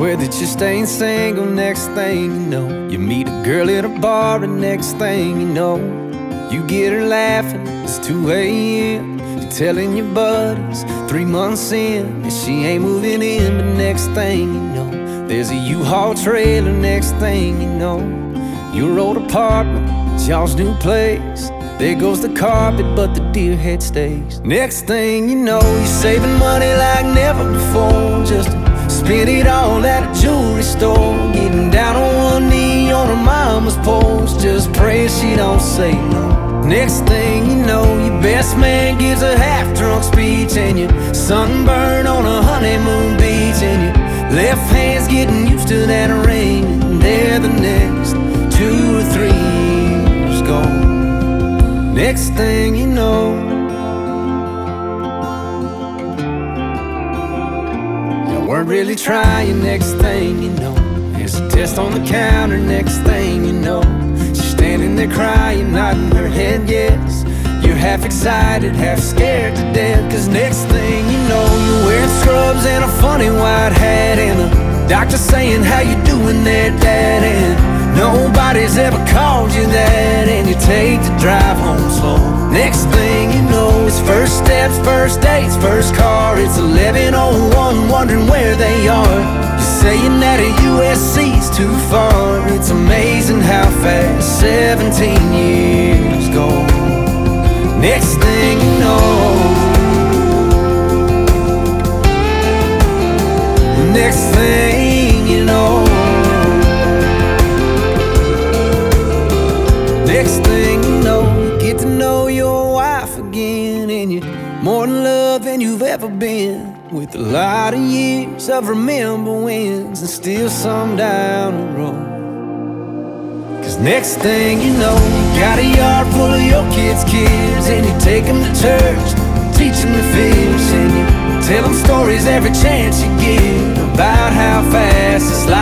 Swear that you're staying single. Next thing you know, you meet a girl at a bar, and next thing you know, you get her laughing. It's 2 a.m. You're telling your buddies 3 months in, and she ain't moving in. But next thing you know, there's a U-Haul trailer. Next thing you know, your old apartment, it's y'all's new place. There goes the carpet, but the deer head stays. Next thing you know, you're saving money like never before, just to spend it all at a jewelry store. Getting down on one knee on her mama's porch, just praying she don't say no. Next thing you know, your best man gives a half-drunk speech, and you're sunburned on a honeymoon beach, and your left hand's getting used to that ring, and there the next 2 or 3 years gone. Next thing you know, you weren't really trying. Next thing you know, there's a test on the counter. Next thing you know, she's standing there crying, nodding her head yes. You're half excited, half scared to death, 'cause next thing you know, you're wearing scrubs and a funny white hat, and the doctor saying, how you doing there, Dad? And nobody's ever called you that, and you take the drive home slow. Next thing you know, it's first steps, first dates, first car. It's 11:01, wondering where they are. You're saying that a USC's too far. It's amazing how fast 17 years go. Next thing you know, next thing you know, next thing you know, you get to know your wife again, and you're more in love than you've ever been, with a lot of years of remember wins, and still some down the road. 'Cause next thing you know, you got a yard full of your kids' kids, and you take them to church, teach them to fish, and you tell them stories every chance you get about how fast this life